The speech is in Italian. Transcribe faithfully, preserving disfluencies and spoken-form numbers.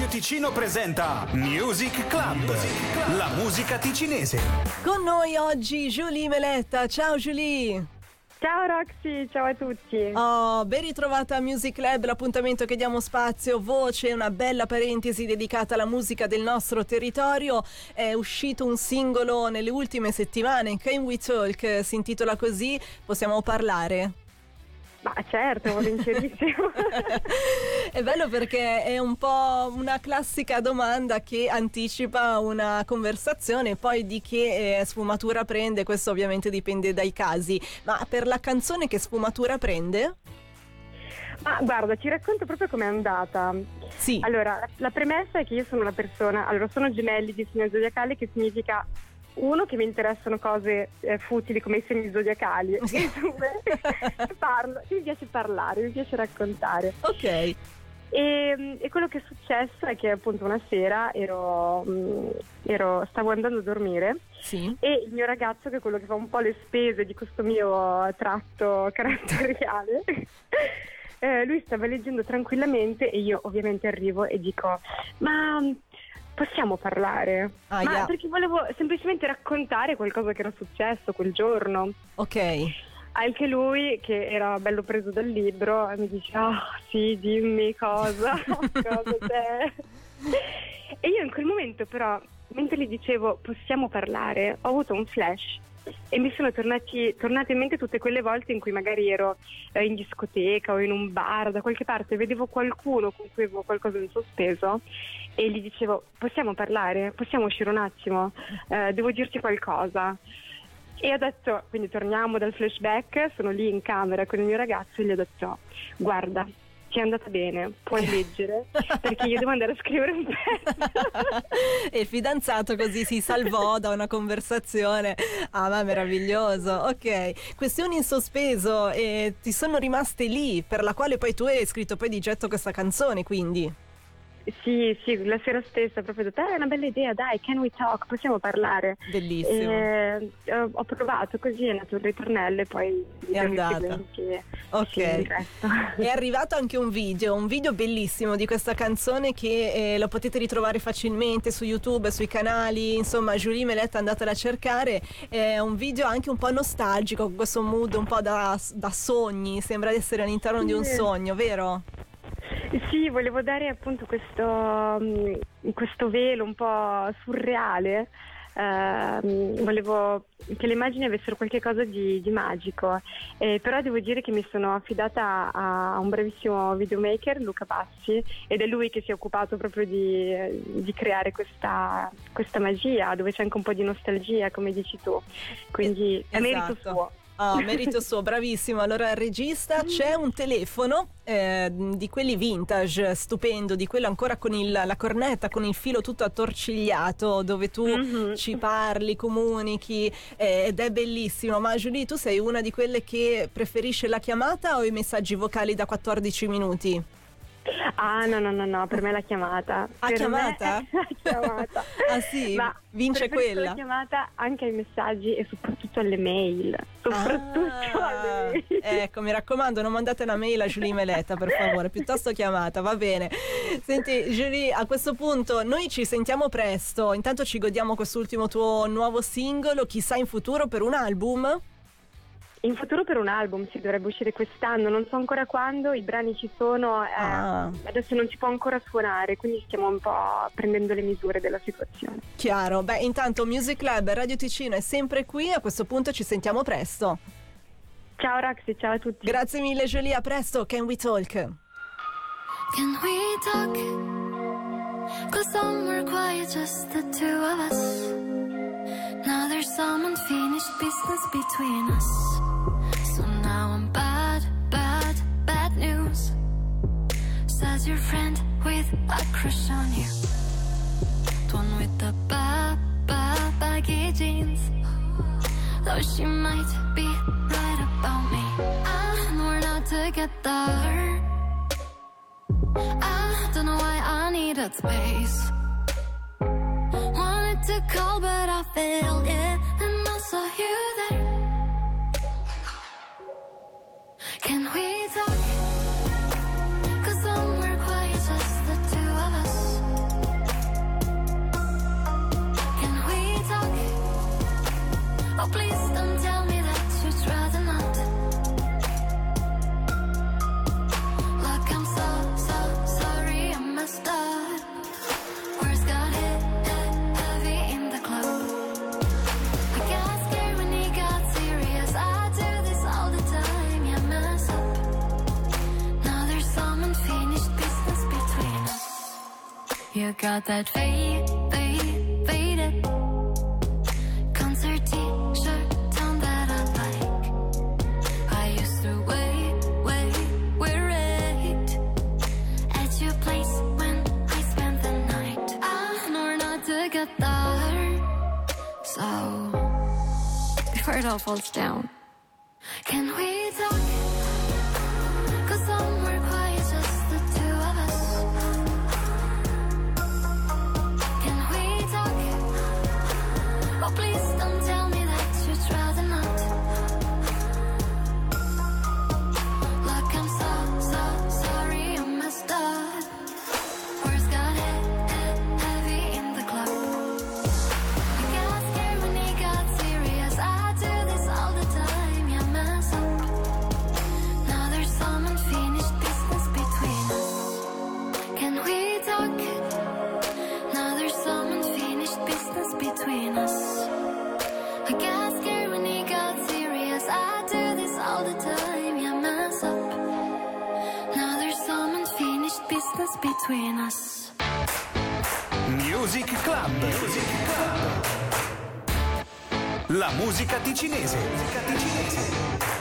Radio Ticino presenta Music Club, la musica ticinese. Con noi oggi Julie Meletta. Ciao Julie. Ciao Roxy, ciao a tutti. Oh, ben ritrovata a Music Club, l'appuntamento che diamo spazio, voce, una bella parentesi dedicata alla musica del nostro territorio. È uscito un singolo nelle ultime settimane, Can We Talk, si intitola così, possiamo parlare? Ma certo, volentierissimo. È bello perché è un po' una classica domanda che anticipa una conversazione, poi di che eh, sfumatura prende, questo ovviamente dipende dai casi. Ma per la canzone che sfumatura prende? Ma guarda, ti racconto proprio com'è andata. Sì. Allora, la premessa è che io sono una persona, allora sono gemelli di segno zodiacale, che significa uno, che mi interessano cose eh, futili come i segni zodiacali. E due, parlo, mi piace parlare, mi piace raccontare. Ok. E, e quello che è successo è che appunto una sera ero, mh, ero stavo andando a dormire. Sì. E il mio ragazzo, che è quello che fa un po' le spese di questo mio tratto caratteriale, eh, lui stava leggendo tranquillamente e io ovviamente arrivo e dico: ma possiamo parlare? Ah, ma yeah. Perché volevo semplicemente raccontare qualcosa che era successo quel giorno. Ok. Anche lui, che era bello preso dal libro, mi dice: oh sì, dimmi cosa, cosa c'è. E io in quel momento però, mentre gli dicevo possiamo parlare, ho avuto un flash e mi sono tornati, tornate in mente tutte quelle volte in cui magari ero eh, in discoteca o in un bar, da qualche parte vedevo qualcuno con cui avevo qualcosa in sospeso e gli dicevo: possiamo parlare? Possiamo uscire un attimo? Eh, devo dirti qualcosa. E ho detto, quindi torniamo dal flashback, sono lì in camera con il mio ragazzo e gli ho detto: guarda, ti è andata bene, puoi leggere, perché io devo andare a scrivere un pezzo. E il fidanzato così si salvò da una conversazione. Ah, ma meraviglioso. Ok, questioni in sospeso e ti sono rimaste lì, per la quale poi tu hai scritto poi di getto questa canzone, quindi. Sì, sì, la sera stessa proprio ho detto: eh, è una bella idea, dai, can we talk, possiamo parlare. Bellissimo. E, eh, ho provato, così è nato il ritornello e poi è andata. Che, ok. Sì, è arrivato anche un video, un video bellissimo di questa canzone che eh, lo potete ritrovare facilmente su YouTube, sui canali, insomma Julie Meletta, andatela a cercare. È un video anche un po' nostalgico, con questo mood un po' da, da sogni, sembra di essere all'interno sì. di un sogno, vero? Sì, volevo dare appunto questo, um, questo velo un po' surreale, uh, volevo che le immagini avessero qualcosa di, di magico, eh, però devo dire che mi sono affidata a, a un bravissimo videomaker, Luca Bassi, ed è lui che si è occupato proprio di, di creare questa, questa magia, dove c'è anche un po' di nostalgia, come dici tu, quindi è esatto. merito suo. Ah, merito suo, bravissimo. Allora, il regista, c'è un telefono eh, di quelli vintage, stupendo, di quello ancora con il, la cornetta, con il filo tutto attorcigliato, dove tu mm-hmm. ci parli, comunichi, eh, ed è bellissimo. Ma Julie, tu sei una di quelle che preferisce la chiamata o i messaggi vocali da quattordici minuti? Ah no no no no, per me la chiamata. Ah, per chiamata? Me la chiamata. Ah sì, ma vince quella. La chiamata anche ai messaggi e soprattutto alle mail. Soprattutto ah, alle mail. Ecco, mi raccomando, non mandate una mail a Julie Meletta, per favore, piuttosto chiamata, va bene. Senti Julie, a questo punto noi ci sentiamo presto, intanto ci godiamo quest'ultimo tuo nuovo singolo, chissà in futuro per un album? In futuro per un album, si dovrebbe uscire quest'anno, non so ancora quando, i brani ci sono, eh, ah. adesso non si può ancora suonare, quindi stiamo un po' prendendo le misure della situazione. Chiaro, beh intanto Music Club Radio Ticino è sempre qui, a questo punto ci sentiamo presto. Ciao Roxy, ciao a tutti. Grazie mille Julie, a presto, Can We Talk? Can we talk? Cause somewhere quiet, just the two of us. Now there's some unfinished business between us. So now I'm bad, bad, bad news. Says your friend with a crush on you. The one with the ba, ba, baggy jeans. Though she might be right about me, and we're not together. I don't know why I needed space. Wanted to call but I failed, yeah. And I saw you there. Can we talk? Cause somewhere quiet, just the two of us. unfinished business between us. You got that fade, fade, faded concert t-shirt on that I like. I used to wait, wait, wait at your place when I spent the night. I know we're not together, so before it all falls down, can we talk? Cause somewhere quiet, just the two of us. Can we talk? Oh, please don't tell me that you'd rather not. Look, I'm so, so sorry I messed up. Words got he- he- heavy in the club. You got scared when he got serious. I do this all the time, yeah, mess up. Now there's some unfinished business between us. Can we talk? Now there's some unfinished business between us. I got scared when he got serious. I do this all the time, yeah, mess up. Now there's some unfinished business between us. Music Club. Music Club. La musica ticinese. Musica ticinese.